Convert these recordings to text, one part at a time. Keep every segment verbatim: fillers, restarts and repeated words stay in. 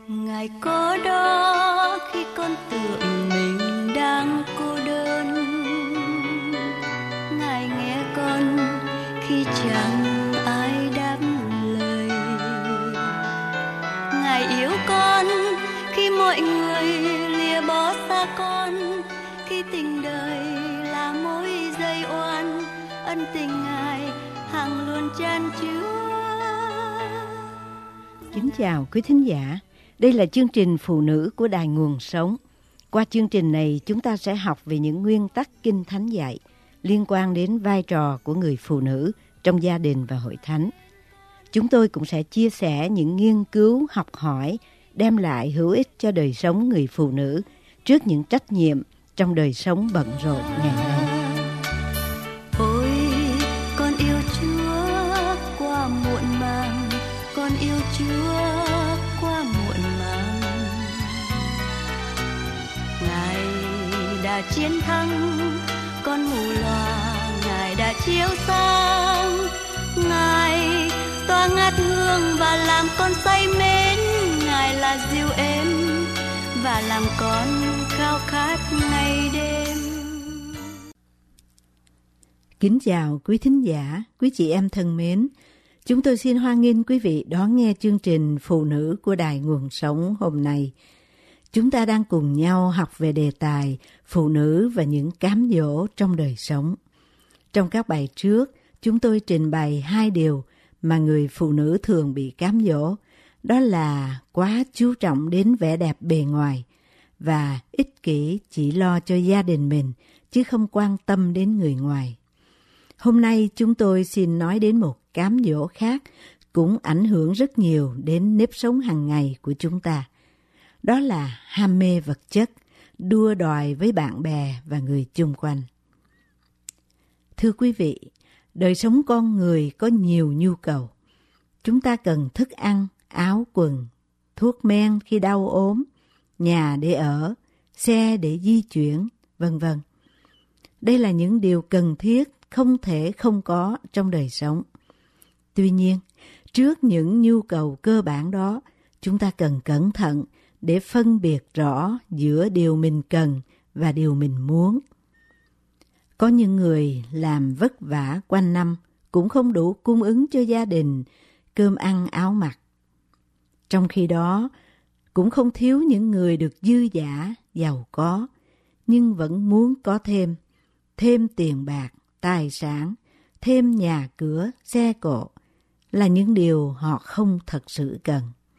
Ngài có đó khi con tưởng mình đang cô đơn, Ngài nghe con khi chẳng ai đáp lời, Ngài yêu con khi mọi người lìa bỏ xa con, khi tình đời là mối dây oan, ân tình Ngài hằng luôn chan chứa. Kính chào quý thính giả, đây là chương trình Phụ nữ của Đài Nguồn Sống. Qua chương trình này chúng ta sẽ học về những nguyên tắc Kinh Thánh dạy liên quan đến vai trò của người phụ nữ trong gia đình và hội thánh. Chúng tôi cũng sẽ chia sẻ những nghiên cứu học hỏi đem lại hữu ích cho đời sống người phụ nữ trước những trách nhiệm trong đời sống bận rộn ngày nay. Ôi, con yêu Chúa qua muộn màng, con yêu Chúa qua muộn màng. Ngài đã chiến thắng con mù loà, Ngài đã chiếu sáng, Ngài tỏa ngát hương và làm con say mến, Ngài là dịu êm và làm con khao khát ngày đêm. Kính chào quý thính giả, quý chị em thân mến. Chúng tôi xin hoan nghênh quý vị đón nghe chương trình Phụ nữ của Đài Nguồn Sống hôm nay. Chúng ta đang cùng nhau học về đề tài phụ nữ và những cám dỗ trong đời sống. Trong các bài trước, chúng tôi trình bày hai điều mà người phụ nữ thường bị cám dỗ. Đó là quá chú trọng đến vẻ đẹp bề ngoài và ích kỷ chỉ lo cho gia đình mình chứ không quan tâm đến người ngoài. Hôm nay chúng tôi xin nói đến một cám dỗ khác cũng ảnh hưởng rất nhiều đến nếp sống hàng ngày của chúng ta. Đó là ham mê vật chất, đua đòi với bạn bè và người chung quanh. Thưa quý vị, đời sống con người có nhiều nhu cầu. Chúng ta cần thức ăn, áo quần, thuốc men khi đau ốm, nhà để ở, xe để di chuyển, vân vân. Đây là những điều cần thiết, không thể không có trong đời sống. Tuy nhiên, trước những nhu cầu cơ bản đó, chúng ta cần cẩn thận để phân biệt rõ giữa điều mình cần và điều mình muốn. Có những người làm vất vả quanh năm cũng không đủ cung ứng cho gia đình cơm ăn áo mặc. Trong khi đó, cũng không thiếu những người được dư dả, giàu có, nhưng vẫn muốn có thêm, thêm tiền bạc, tài sản, thêm nhà cửa, xe cộ, là những điều họ không thật sự cần.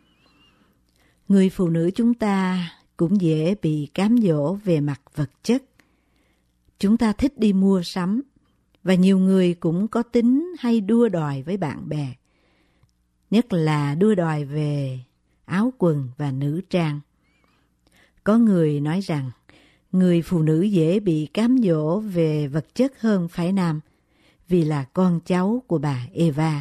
Người phụ nữ chúng ta cũng dễ bị cám dỗ về mặt vật chất. Chúng ta thích đi mua sắm, và nhiều người cũng có tính hay đua đòi với bạn bè. Nhất là đua đòi về áo quần và nữ trang. Có người nói rằng người phụ nữ dễ bị cám dỗ về vật chất hơn phái nam vì là con cháu của bà Eva.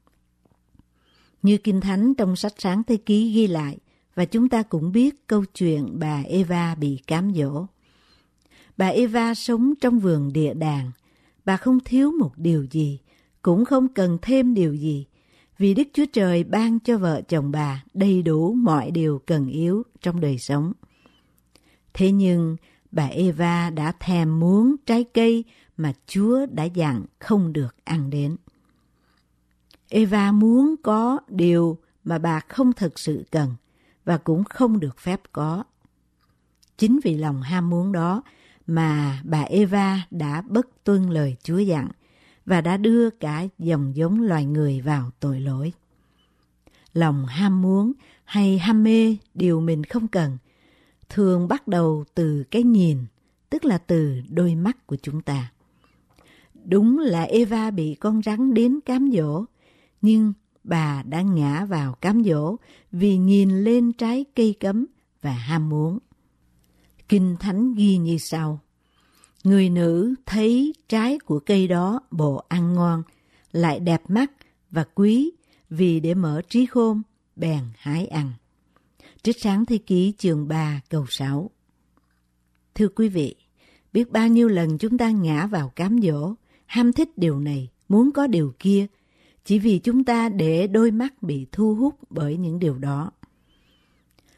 Như Kinh Thánh trong sách Sáng Thế Ký ghi lại, và chúng ta cũng biết câu chuyện bà Eva bị cám dỗ. Bà Eva sống trong vườn địa đàng. Bà không thiếu một điều gì, cũng không cần thêm điều gì, vì Đức Chúa Trời ban cho vợ chồng bà đầy đủ mọi điều cần yếu trong đời sống. Thế nhưng bà Eva đã thèm muốn trái cây mà Chúa đã dặn không được ăn đến. Eva muốn có điều mà bà không thực sự cần và cũng không được phép có. Chính vì lòng ham muốn đó mà bà Eva đã bất tuân lời Chúa dặn và đã đưa cả dòng giống loài người vào tội lỗi. Lòng ham muốn hay ham mê điều mình không cần thường bắt đầu từ cái nhìn, tức là từ đôi mắt của chúng ta. Đúng là Eva bị con rắn đến cám dỗ, nhưng bà đã ngã vào cám dỗ vì nhìn lên trái cây cấm và ham muốn. Kinh Thánh ghi như sau: người nữ thấy trái của cây đó bộ ăn ngon, lại đẹp mắt và quý, vì để mở trí khôn, bèn hái ăn. Trích Sáng Thế Ký chương ba câu sáu. Thưa quý vị, biết bao nhiêu lần chúng ta ngã vào cám dỗ, ham thích điều này, muốn có điều kia, chỉ vì chúng ta để đôi mắt bị thu hút bởi những điều đó.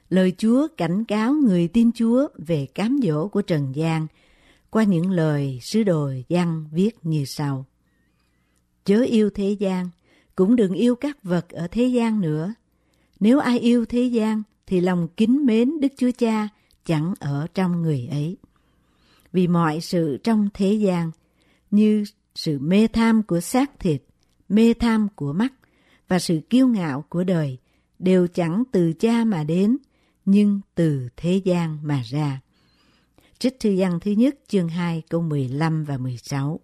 Lời Chúa cảnh cáo người tin Chúa về cám dỗ của trần gian qua những lời sứ đồ Giăng viết như sau. Chớ yêu thế gian, cũng đừng yêu các vật ở thế gian nữa. Nếu ai yêu thế gian, thì lòng kính mến Đức Chúa Cha chẳng ở trong người ấy. Vì mọi sự trong thế gian, như sự mê tham của xác thịt, mê tham của mắt và sự kiêu ngạo của đời, đều chẳng từ Cha mà đến, nhưng từ thế gian mà ra. Trích thư Giăng thứ nhất chương hai câu mười lăm và mười sáu.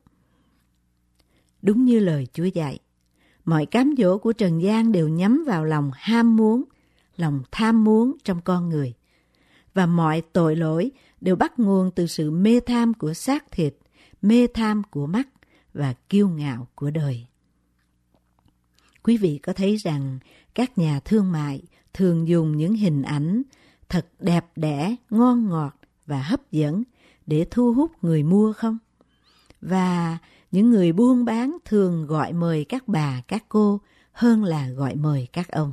Đúng như lời Chúa dạy, mọi cám dỗ của trần gian đều nhắm vào lòng ham muốn, lòng tham muốn trong con người. Và mọi tội lỗi đều bắt nguồn từ sự mê tham của xác thịt, mê tham của mắt và kiêu ngạo của đời. Quý vị có thấy rằng các nhà thương mại thường dùng những hình ảnh thật đẹp đẽ, ngon ngọt và hấp dẫn để thu hút người mua không? Và những người buôn bán thường gọi mời các bà, các cô hơn là gọi mời các ông.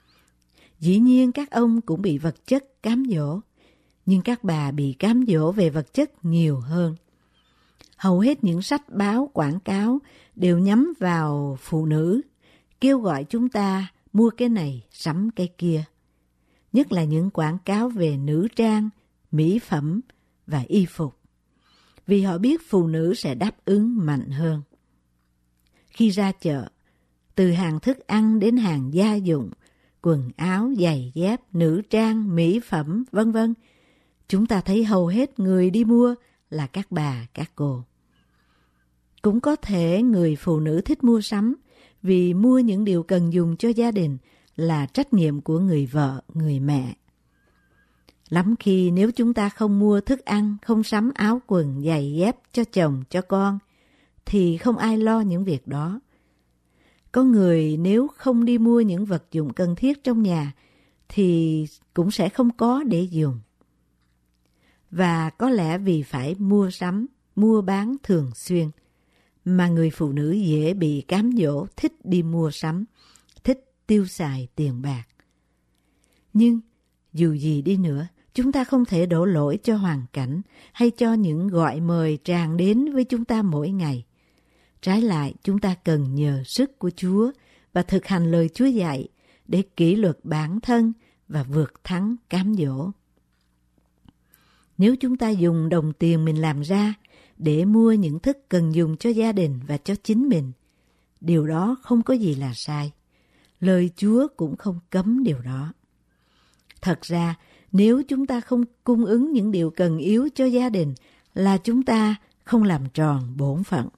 Dĩ nhiên các ông cũng bị vật chất cám dỗ, nhưng các bà bị cám dỗ về vật chất nhiều hơn. Hầu hết những sách báo quảng cáo đều nhắm vào phụ nữ, kêu gọi chúng ta mua cái này, sắm cái kia. Nhất là những quảng cáo về nữ trang, mỹ phẩm và y phục. Vì họ biết phụ nữ sẽ đáp ứng mạnh hơn. Khi ra chợ, từ hàng thức ăn đến hàng gia dụng, quần áo, giày dép, nữ trang, mỹ phẩm, vân vân, chúng ta thấy hầu hết người đi mua là các bà, các cô. Cũng có thể người phụ nữ thích mua sắm vì mua những điều cần dùng cho gia đình là trách nhiệm của người vợ, người mẹ. Lắm khi nếu chúng ta không mua thức ăn, không sắm áo quần, giày dép cho chồng, cho con, thì không ai lo những việc đó. Có người nếu không đi mua những vật dụng cần thiết trong nhà, thì cũng sẽ không có để dùng. Và có lẽ vì phải mua sắm, mua bán thường xuyên, mà người phụ nữ dễ bị cám dỗ thích đi mua sắm, thích tiêu xài tiền bạc. Nhưng dù gì đi nữa, chúng ta không thể đổ lỗi cho hoàn cảnh hay cho những gọi mời tràn đến với chúng ta mỗi ngày. Trái lại, chúng ta cần nhờ sức của Chúa và thực hành lời Chúa dạy để kỷ luật bản thân và vượt thắng cám dỗ. Nếu chúng ta dùng đồng tiền mình làm ra để mua những thức cần dùng cho gia đình và cho chính mình, điều đó không có gì là sai. Lời Chúa cũng không cấm điều đó. Thật ra, nếu chúng ta không cung ứng những điều cần yếu cho gia đình là chúng ta không làm tròn bổn phận.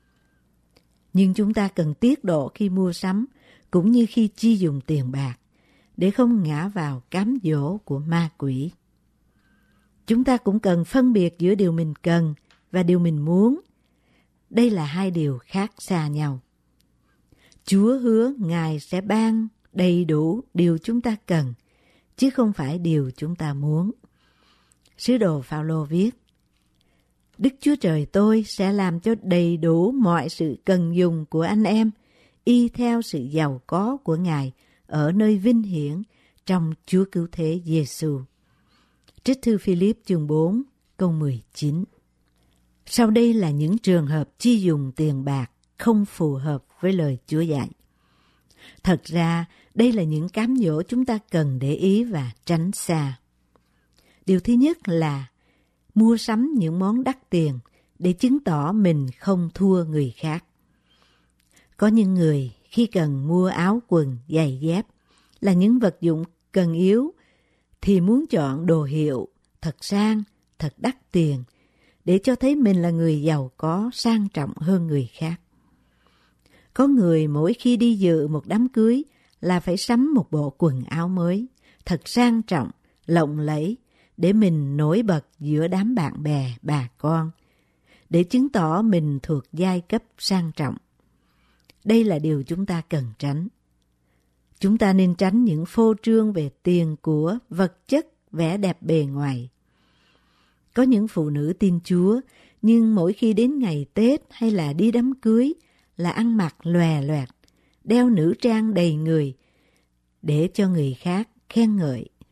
Nhưng chúng ta cần tiết độ khi mua sắm cũng như khi chi dùng tiền bạc để không ngã vào cám dỗ của ma quỷ. Chúng ta cũng cần phân biệt giữa điều mình cần và điều mình muốn. Đây là hai điều khác xa nhau. Chúa hứa Ngài sẽ ban đầy đủ điều chúng ta cần, chứ không phải điều chúng ta muốn. Sứ đồ Phao-lô viết, Đức Chúa Trời tôi sẽ làm cho đầy đủ mọi sự cần dùng của anh em, y theo sự giàu có của Ngài ở nơi vinh hiển trong Chúa Cứu Thế Giê-xu. Trích thư Phi-líp chương bốn, câu mười chín. Sau đây là những trường hợp chi dùng tiền bạc không phù hợp với lời Chúa dạy. Thật ra, đây là những cám dỗ chúng ta cần để ý và tránh xa. Điều thứ nhất là mua sắm những món đắt tiền để chứng tỏ mình không thua người khác. Có những người khi cần mua áo quần, giày dép là những vật dụng cần yếu thì muốn chọn đồ hiệu thật sang, thật đắt tiền để cho thấy mình là người giàu có, sang trọng hơn người khác. Có người mỗi khi đi dự một đám cưới là phải sắm một bộ quần áo mới, thật sang trọng, lộng lẫy để mình nổi bật giữa đám bạn bè, bà con, để chứng tỏ mình thuộc giai cấp sang trọng. Đây là điều chúng ta cần tránh. Chúng ta nên tránh những phô trương về tiền của, vật chất, vẻ đẹp bề ngoài. Có những phụ nữ tin Chúa, nhưng mỗi khi đến ngày Tết hay là đi đám cưới là ăn mặc lòe loẹt, đeo nữ trang đầy người, để cho người khác khen ngợi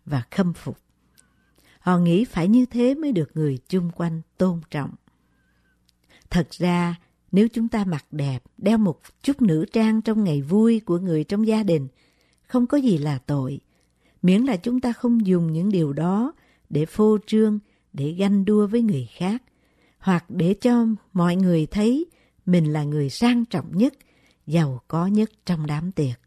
và khâm phục. Họ nghĩ phải như thế mới được người chung quanh tôn trọng. Thật ra, nếu chúng ta mặc đẹp, đeo một chút nữ trang trong ngày vui của người trong gia đình, không có gì là tội, miễn là chúng ta không dùng những điều đó để phô trương, để ganh đua với người khác, hoặc để cho mọi người thấy mình là người sang trọng nhất, giàu có nhất trong đám tiệc.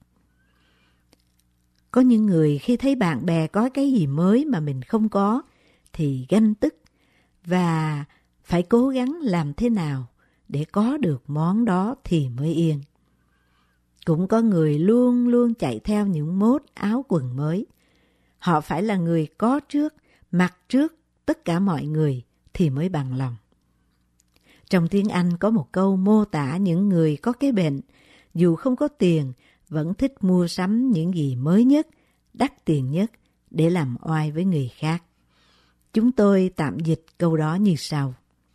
Có những người khi thấy bạn bè có cái gì mới mà mình không có, thì ganh tức và phải cố gắng làm thế nào để có được món đó thì mới yên. Cũng có người luôn luôn chạy theo những mốt áo quần mới. Họ phải là người có trước, mặc trước tất cả mọi người thì mới bằng lòng. Trong tiếng Anh có một câu mô tả những người có cái bệnh, dù không có tiền, vẫn thích mua sắm những gì mới nhất, đắt tiền nhất để làm oai với người khác. Chúng tôi tạm dịch câu đó như sau.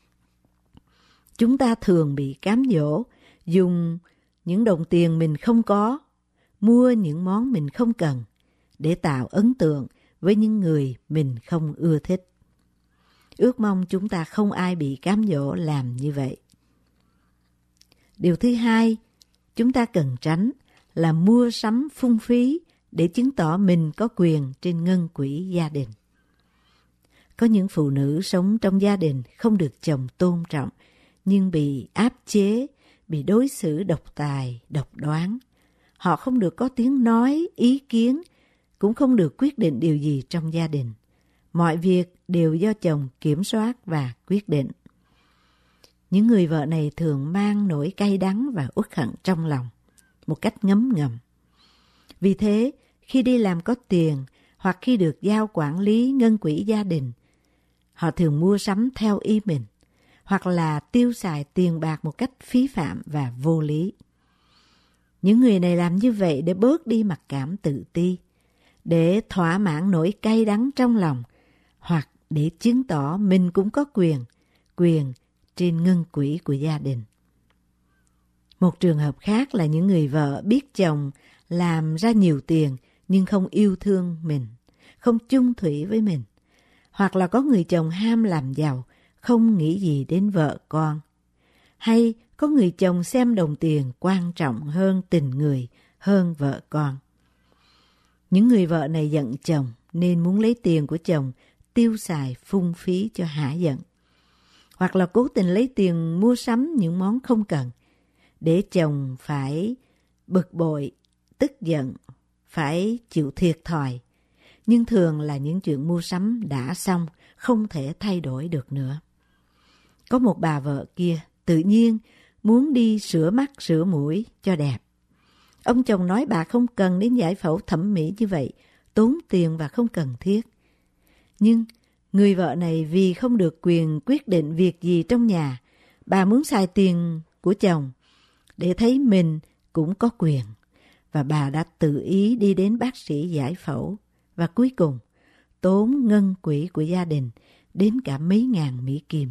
Chúng ta thường bị cám dỗ, dùng những đồng tiền mình không có, mua những món mình không cần, để tạo ấn tượng với những người mình không ưa thích. Ước mong chúng ta không ai bị cám dỗ làm như vậy. Điều thứ hai, chúng ta cần tránh là mua sắm phung phí để chứng tỏ mình có quyền trên ngân quỹ gia đình. Có những phụ nữ sống trong gia đình không được chồng tôn trọng, nhưng bị áp chế, bị đối xử độc tài, độc đoán. Họ không được có tiếng nói, ý kiến, cũng không được quyết định điều gì trong gia đình. Mọi việc đều do chồng kiểm soát và quyết định. Những người vợ này thường mang nỗi cay đắng và uất hận trong lòng, một cách ngấm ngầm. Vì thế, khi đi làm có tiền hoặc khi được giao quản lý ngân quỹ gia đình, họ thường mua sắm theo ý mình, hoặc là tiêu xài tiền bạc một cách phí phạm và vô lý. Những người này làm như vậy để bớt đi mặc cảm tự ti, để thỏa mãn nỗi cay đắng trong lòng, hoặc để chứng tỏ mình cũng có quyền, quyền trên ngân quỹ của gia đình. Một trường hợp khác là những người vợ biết chồng làm ra nhiều tiền nhưng không yêu thương mình, không chung thủy với mình. Hoặc là có người chồng ham làm giàu, không nghĩ gì đến vợ con. Hay có người chồng xem đồng tiền quan trọng hơn tình người, hơn vợ con. Những người vợ này giận chồng nên muốn lấy tiền của chồng tiêu xài phung phí cho hả giận. Hoặc là cố tình lấy tiền mua sắm những món không cần, để chồng phải bực bội, tức giận, phải chịu thiệt thòi. Nhưng thường là những chuyện mua sắm đã xong, không thể thay đổi được nữa. Có một bà vợ kia tự nhiên muốn đi sửa mắt sửa mũi cho đẹp. Ông chồng nói bà không cần đến giải phẫu thẩm mỹ như vậy, tốn tiền và không cần thiết. Nhưng người vợ này vì không được quyền quyết định việc gì trong nhà, bà muốn xài tiền của chồng để thấy mình cũng có quyền. Và bà đã tự ý đi đến bác sĩ giải phẫu và cuối cùng tốn ngân quỹ của gia đình đến cả mấy ngàn Mỹ Kim.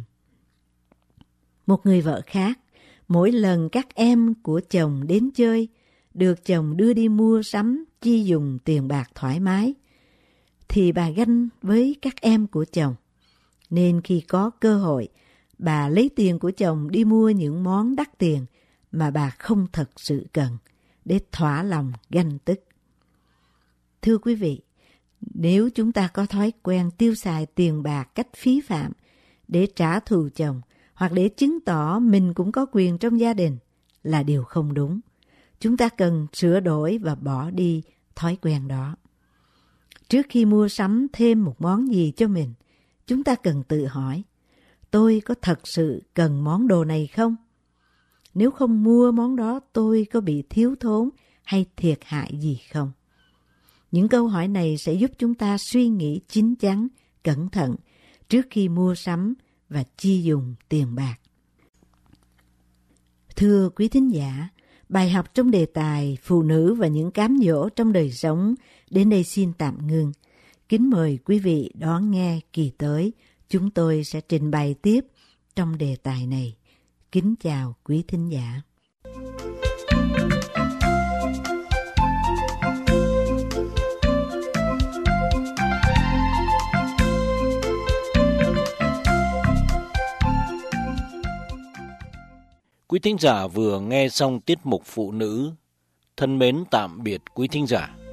Một người vợ khác, mỗi lần các em của chồng đến chơi, được chồng đưa đi mua sắm chi dùng tiền bạc thoải mái, thì bà ganh với các em của chồng. Nên khi có cơ hội, bà lấy tiền của chồng đi mua những món đắt tiền mà bà không thật sự cần, để thỏa lòng ganh tức. Thưa quý vị, nếu chúng ta có thói quen tiêu xài tiền bạc cách phí phạm để trả thù chồng, hoặc để chứng tỏ mình cũng có quyền trong gia đình, là điều không đúng. Chúng ta cần sửa đổi và bỏ đi thói quen đó. Trước khi mua sắm thêm một món gì cho mình, chúng ta cần tự hỏi, tôi có thật sự cần món đồ này không? Nếu không mua món đó, tôi có bị thiếu thốn hay thiệt hại gì không? Những câu hỏi này sẽ giúp chúng ta suy nghĩ chín chắn, cẩn thận trước khi mua sắm và chi dùng tiền bạc. Thưa quý thính giả, bài học trong đề tài Phụ nữ và những cám dỗ trong đời sống đến đây xin tạm ngưng. Kính mời quý vị đón nghe kỳ tới, chúng tôi sẽ trình bày tiếp trong đề tài này. Kính chào quý thính giả. Quý thính giả vừa nghe xong tiết mục Phụ nữ. Thân mến tạm biệt quý thính giả.